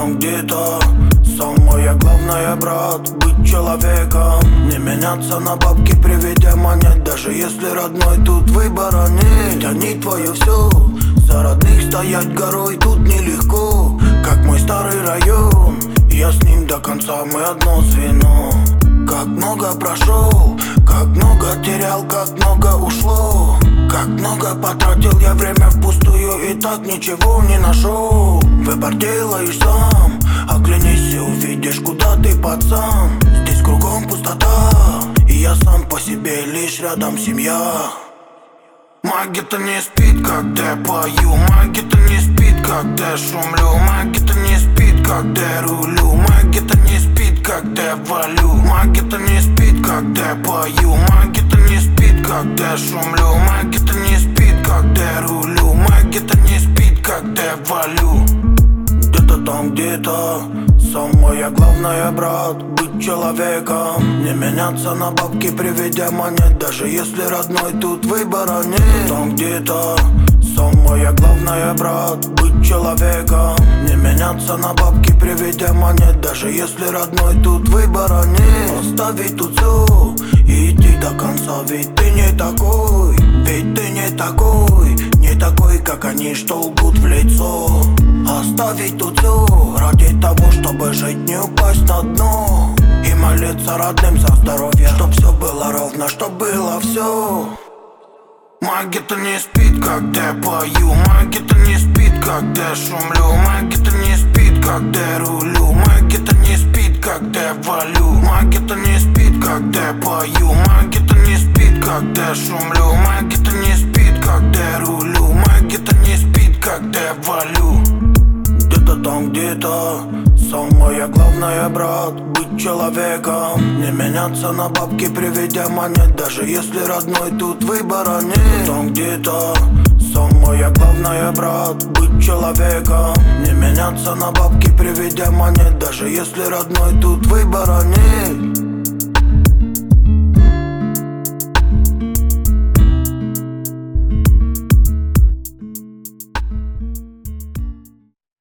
там где-то. Самое главное, брат, быть человеком. Не меняться на бабки при виде монет. Даже если родной, тут выбора нет. Ведь они твое все. За родных стоять горой тут нелегко. Как мой старый район, я с ним до конца, мы одно звено. Как много прошел, как много терял, как много ушло. Как много потратил я время впустую и так ничего не нашел. Выбор делаешь сам, оглянись и увидишь, куда ты, пацан. Здесь кругом пустота, и я сам по себе, лишь рядом семья. Магия-то не спит, когда я пою. Магия-то не спит, когда я шумлю. Магия-то не спит, когда я рулю. Магия-то не спит, когда я валю. Магия-то не спит, когда я пою. Магия-то не спит, когда я шумлю. Магия-то не спит, когда я рулю. Магия-то не спит, когда я валю. Где-то там, где-то. Самое главное, брат, быть человеком. Не меняться на бабки при виде монет. Даже если родной, тут выбора нет. Там где-то. Самое главное, брат, быть человеком. Не меняться на бабки при виде монет. Даже если родной, тут выбора нет. Оставить тут все и идти до конца. Ведь ты не такой, ведь ты не такой. Не такой, как они, что лгут в лицо. Оставить тут все ради того, чтобы жить, не упасть на дно. И молиться родным за здоровье, чтоб все было ровно, чтоб было все. Магия-то не спит, когда я пою. Магия-то не спит, когда я шумлю. Магия-то не спит, когда я рулю. Магия-то не спит, когда я валю. Магия-то не спит, когда я пою. Магия-то не спит, когда я шумлю. Магия-то не спит, когда я рулю. Магия-то не спит, когда я валю. Где-то там, где-то. Самое главное, брат, быть человеком. Не меняться на бабки при виде монет. Даже если родной, тут выбора нет. Там где-то. Самое главное, брат, быть человеком. Не меняться на бабки при виде монет. Даже если родной, тут выбора нет.